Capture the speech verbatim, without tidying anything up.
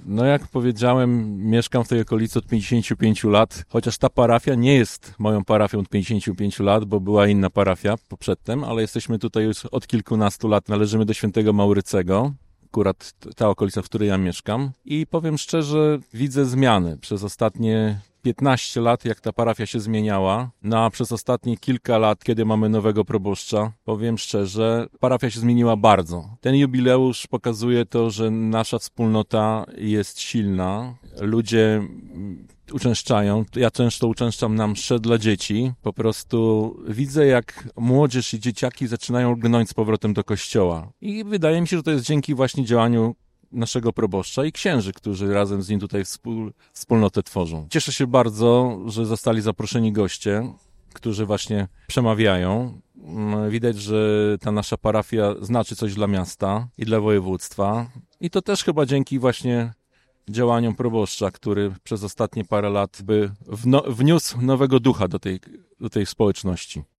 No jak powiedziałem, mieszkam w tej okolicy od pięćdziesięciu pięciu lat, chociaż ta parafia nie jest moją parafią od pięćdziesięciu pięciu lat, bo była inna parafia przedtem, ale jesteśmy tutaj już od kilkunastu lat, należymy do świętego Maurycego. Akurat ta okolica, w której ja mieszkam. I powiem szczerze, widzę zmiany przez ostatnie piętnaście lat, jak ta parafia się zmieniała, no a przez ostatnie kilka lat, kiedy mamy nowego proboszcza, powiem szczerze, parafia się zmieniła bardzo. Ten jubileusz pokazuje to, że nasza wspólnota jest silna. Ludzie uczęszczają. Ja często uczęszczam na msze dla dzieci. Po prostu widzę, jak młodzież i dzieciaki zaczynają lgnąć z powrotem do kościoła. I wydaje mi się, że to jest dzięki właśnie działaniu naszego proboszcza i księży, którzy razem z nim tutaj wspól, wspólnotę tworzą. Cieszę się bardzo, że zostali zaproszeni goście, którzy właśnie przemawiają. Widać, że ta nasza parafia znaczy coś dla miasta i dla województwa. I to też chyba dzięki właśnie działaniom proboszcza, który przez ostatnie parę lat by wno, wniósł nowego ducha do tej, do tej społeczności.